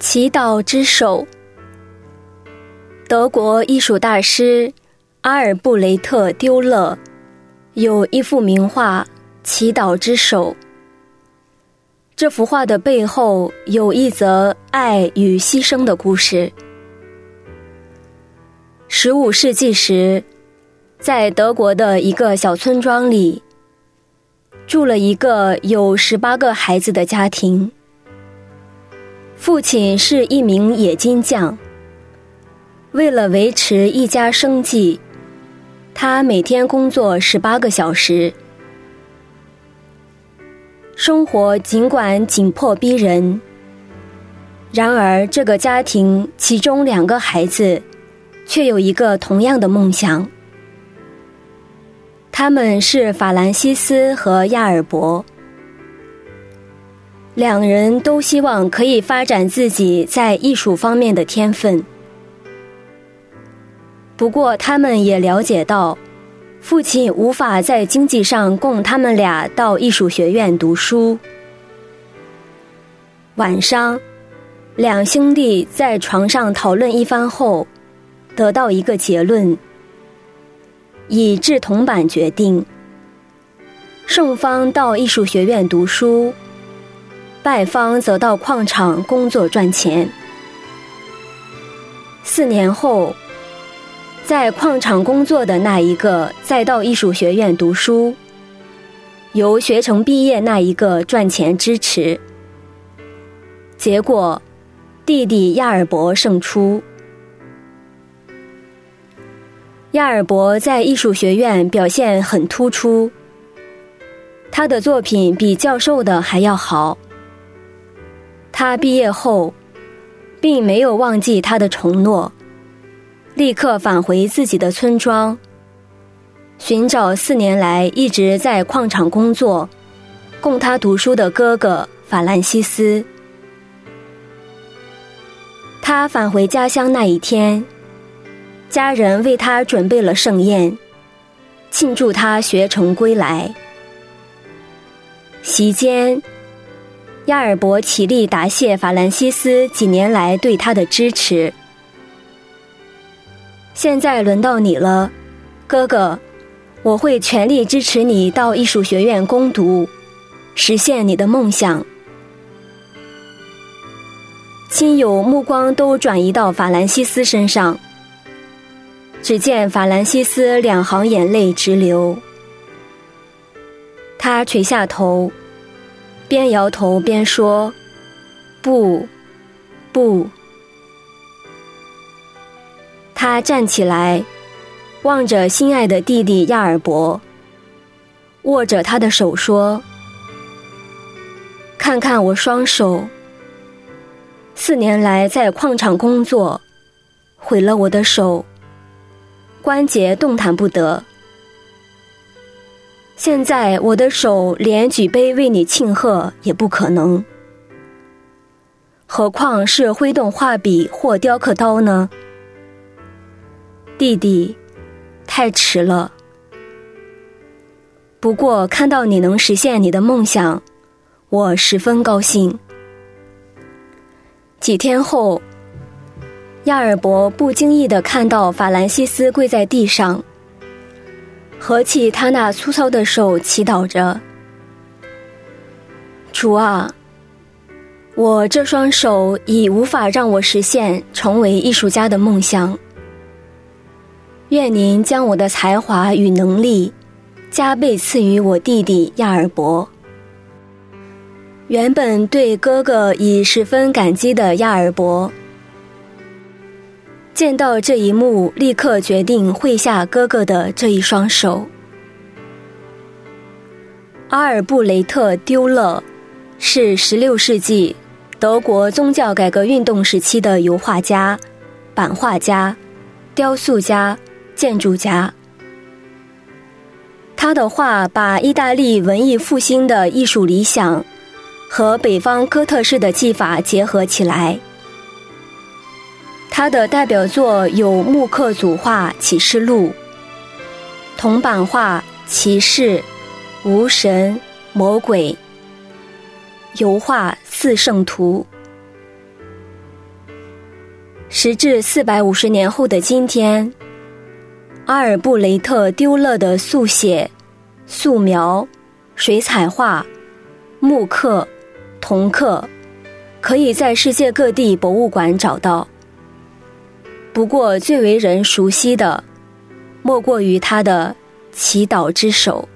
祈祷之手。德国艺术大师阿尔布雷特·丢勒有一幅名画《祈祷之手》。这幅画的背后有一则爱与牺牲的故事。15世纪时，在德国的一个小村庄里，住了一个有18个孩子的家庭。父亲是一名冶金匠，为了维持一家生计，他每天工作18个小时。生活尽管紧迫逼人，然而这个家庭其中2个孩子却有一个同样的梦想。他们是法兰西斯和亚尔伯。2人都希望可以发展自己在艺术方面的天分。不过他们也了解到，父亲无法在经济上供他们俩到艺术学院读书。晚上，2兄弟在床上讨论一番后，得到一个结论，以志同版决定，胜方到艺术学院读书，败方则到矿场工作赚钱。4年后，在矿场工作的那一个再到艺术学院读书，由学成毕业那一个赚钱支持。结果，弟弟亚尔伯胜出。亚尔伯在艺术学院表现很突出，他的作品比教授的还要好。他毕业后，并没有忘记他的承诺，立刻返回自己的村庄，寻找4年来一直在矿场工作，供他读书的哥哥法兰西斯。他返回家乡那一天，家人为他准备了盛宴，庆祝他学成归来。席间，亚尔伯起立答谢法兰西斯几年来对他的支持。现在轮到你了，哥哥，我会全力支持你到艺术学院攻读，实现你的梦想。亲友目光都转移到法兰西斯身上，只见法兰西斯2行眼泪直流。他垂下头，边摇头边说：“不，不。”他站起来，望着心爱的弟弟亚尔伯，握着他的手说：“看看我双手，4年来在矿场工作，毁了我的手，关节动弹不得。现在我的手连举杯为你庆贺也不可能，何况是挥动画笔或雕刻刀呢？弟弟，太迟了。不过看到你能实现你的梦想，我十分高兴。”几天后，亚尔伯不经意地看到法兰西斯跪在地上，合起他那粗糙的手祈祷着：“主啊，我这双手已无法让我实现成为艺术家的梦想。愿您将我的才华与能力加倍赐予我弟弟亚尔伯。”原本对哥哥已十分感激的亚尔伯，见到这一幕，立刻决定会下哥哥的这一双手。阿尔布雷特·丢勒是16世纪德国宗教改革运动时期的油画家、版画家、雕塑家、建筑家。他的画把意大利文艺复兴的艺术理想和北方哥特式的技法结合起来。他的代表作有木刻组画《启示录》、铜版画《骑士》、无神、魔鬼、油画《四圣图》。 时至450年后的今天，阿尔布雷特丢勒的速写、素描、水彩画、木刻、铜刻可以在世界各地博物馆找到。不过最为人熟悉的莫过于他的祈祷之手。